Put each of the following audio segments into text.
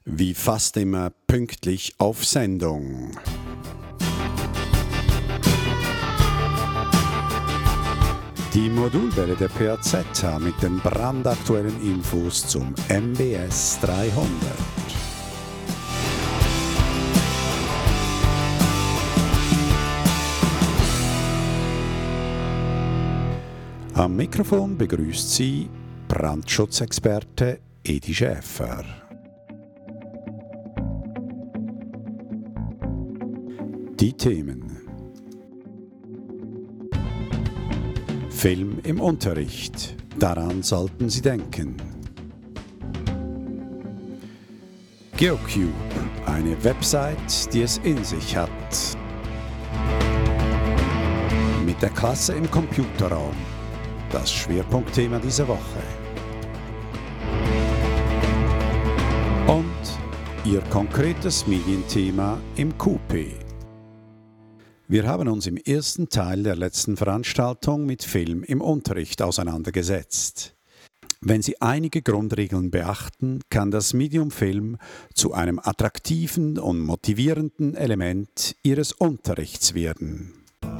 Wie fast immer pünktlich auf Sendung. Die Modulwelle der PAZ mit den brandaktuellen Infos zum MBS 300. Am Mikrofon begrüßt Sie Brandschutzexperte Edi Schäfer. Die Themen: Film im Unterricht. Daran sollten Sie denken. GeoCube, eine Website, die es in sich hat. Mit der Klasse im Computerraum. Das Schwerpunktthema dieser Woche. Und Ihr konkretes Medienthema im QP. Wir haben uns im ersten Teil der letzten Veranstaltung mit Film im Unterricht auseinandergesetzt. Wenn Sie einige Grundregeln beachten, kann das Medium Film zu einem attraktiven und motivierenden Element Ihres Unterrichts werden.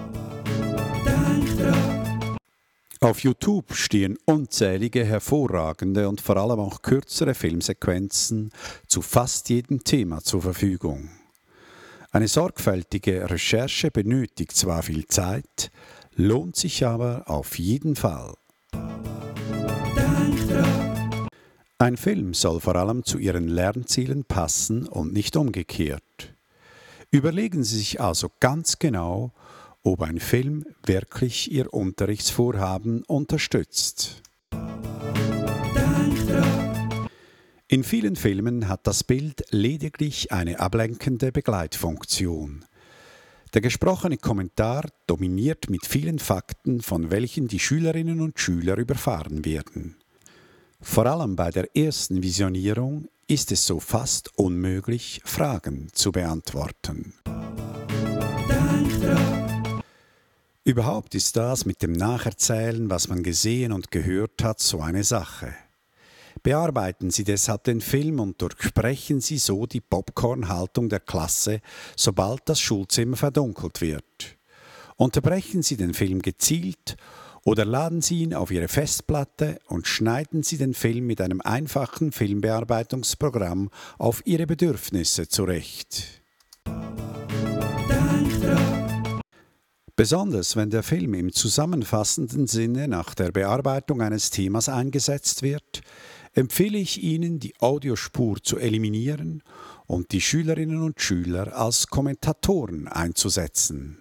Auf YouTube stehen unzählige hervorragende und vor allem auch kürzere Filmsequenzen zu fast jedem Thema zur Verfügung. Eine sorgfältige Recherche benötigt zwar viel Zeit, lohnt sich aber auf jeden Fall. Ein Film soll vor allem zu Ihren Lernzielen passen und nicht umgekehrt. Überlegen Sie sich also ganz genau, ob ein Film wirklich Ihr Unterrichtsvorhaben unterstützt. In vielen Filmen hat das Bild lediglich eine ablenkende Begleitfunktion. Der gesprochene Kommentar dominiert mit vielen Fakten, von welchen die Schülerinnen und Schüler überfahren werden. Vor allem bei der ersten Visionierung ist es so fast unmöglich, Fragen zu beantworten. Überhaupt ist das mit dem Nacherzählen, was man gesehen und gehört hat, so eine Sache. Bearbeiten Sie deshalb den Film und durchsprechen Sie so die Popcorn-Haltung der Klasse, sobald das Schulzimmer verdunkelt wird. Unterbrechen Sie den Film gezielt oder laden Sie ihn auf Ihre Festplatte und schneiden Sie den Film mit einem einfachen Filmbearbeitungsprogramm auf Ihre Bedürfnisse zurecht. Besonders wenn der Film im zusammenfassenden Sinne nach der Bearbeitung eines Themas eingesetzt wird, empfehle ich Ihnen, die Audiospur zu eliminieren und die Schülerinnen und Schüler als Kommentatoren einzusetzen.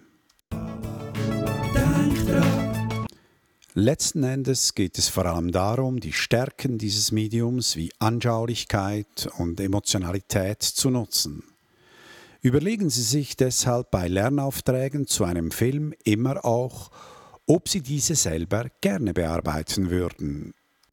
Letzten Endes geht es vor allem darum, die Stärken dieses Mediums wie Anschaulichkeit und Emotionalität zu nutzen. Überlegen Sie sich deshalb bei Lernaufträgen zu einem Film immer auch, ob Sie diese selber gerne bearbeiten würden.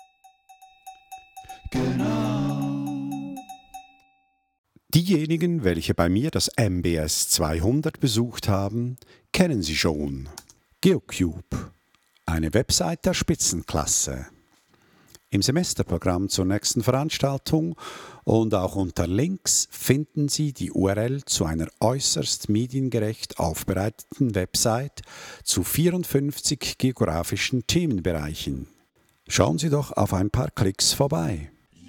Genau. Diejenigen, welche bei mir das MBS 200 besucht haben, kennen Sie schon. GeoCube, eine Website der Spitzenklasse. Im Semesterprogramm zur nächsten Veranstaltung und auch unter Links finden Sie die URL zu einer äußerst mediengerecht aufbereiteten Website zu 54 geografischen Themenbereichen. Schauen Sie doch auf ein paar Klicks vorbei.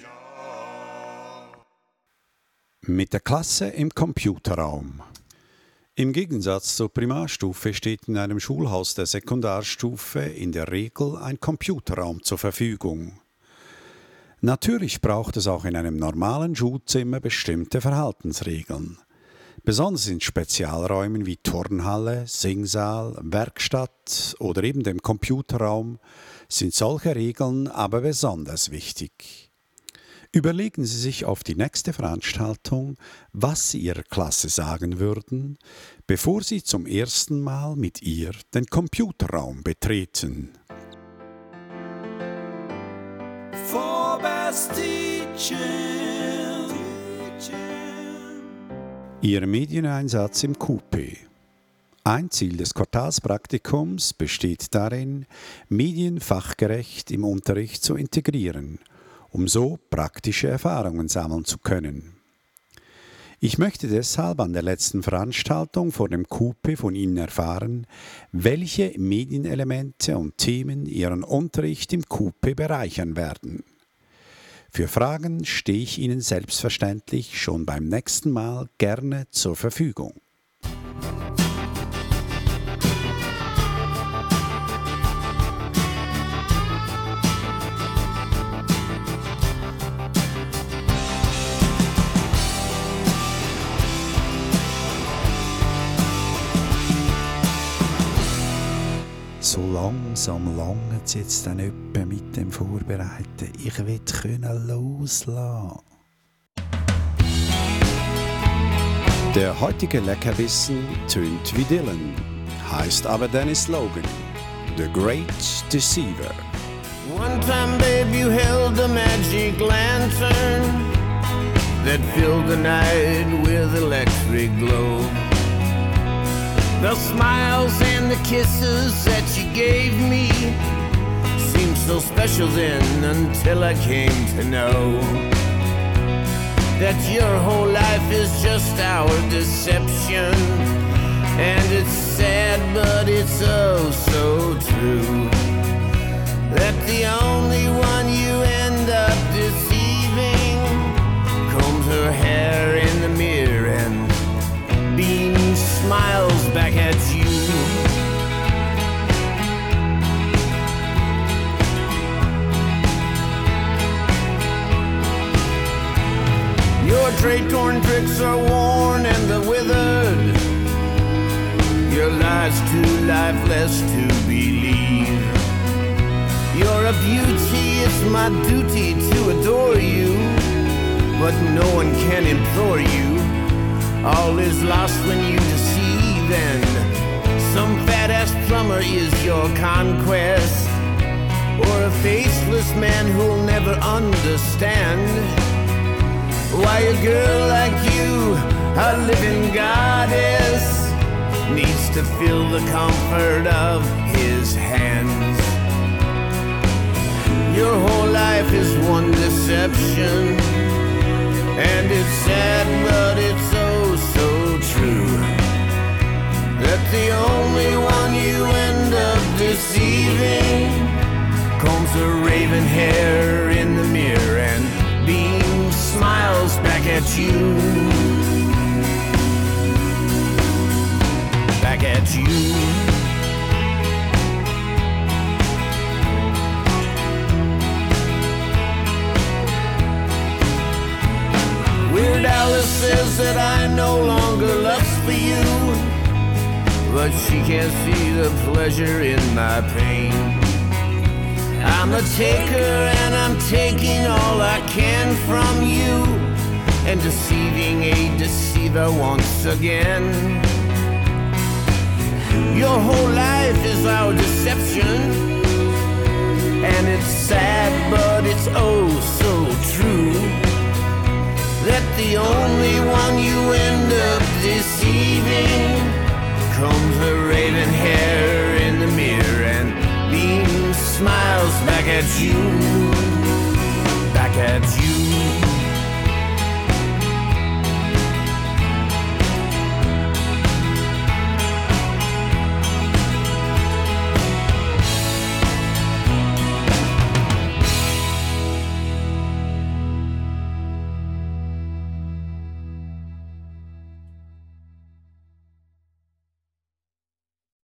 Mit der Klasse im Computerraum. Im Gegensatz zur Primarstufe steht in einem Schulhaus der Sekundarstufe in der Regel ein Computerraum zur Verfügung. Natürlich braucht es auch in einem normalen Schulzimmer bestimmte Verhaltensregeln. Besonders in Spezialräumen wie Turnhalle, Singsaal, Werkstatt oder eben dem Computerraum sind solche Regeln aber besonders wichtig. Überlegen Sie sich auf die nächste Veranstaltung, was Sie Ihrer Klasse sagen würden, bevor Sie zum ersten Mal mit ihr den Computerraum betreten. For best teaching. Ihr Medieneinsatz im QP. Ein Ziel des Quartalspraktikums besteht darin, Medien fachgerecht im Unterricht zu integrieren, um so praktische Erfahrungen sammeln zu können. Ich möchte deshalb an der letzten Veranstaltung vor dem Coupé von Ihnen erfahren, welche Medienelemente und Themen Ihren Unterricht im Coupé bereichern werden. Für Fragen stehe ich Ihnen selbstverständlich schon beim nächsten Mal gerne zur Verfügung. So langsam langt es jetzt dann etwa mit dem Vorbereiten. Ich will können loslassen. Der heutige Leckerbissen tönt wie Dylan, heißt aber Dennis Logan, The Great Deceiver. One time, babe, you held a magic lantern that filled the night with electric glow. The smiles and the kisses that you gave me seemed so special then until I came to know that your whole life is just our deception. And it's sad, but it's oh so true, that the only one you end up deceiving combs her hair in the mirror and beams smiles back at you. Your trade-torn tricks are worn and they're withered. Your lies too lifeless to believe. You're a beauty, it's my duty to adore you, but no one can implore you. All is lost when you deceive, and some fat-ass plumber is your conquest, or a faceless man who'll never understand why a girl like you, a living goddess, needs to feel the comfort of his hands. Your whole life is one deception, and it's sad, but it's oh so true, that the only one you end up deceiving combs her raven hair in the mirror and beams smiles back at you. Back at you. Weird Alice says that I no longer lust for you, but she can't see the pleasure in my pain. I'm a taker and I'm taking all I can from you, and deceiving a deceiver once again. Your whole life is our deception, and it's sad, but it's oh so true, that the only one you end up deceiving combs her raven hair in the mirror and beams smiles back at you. Back at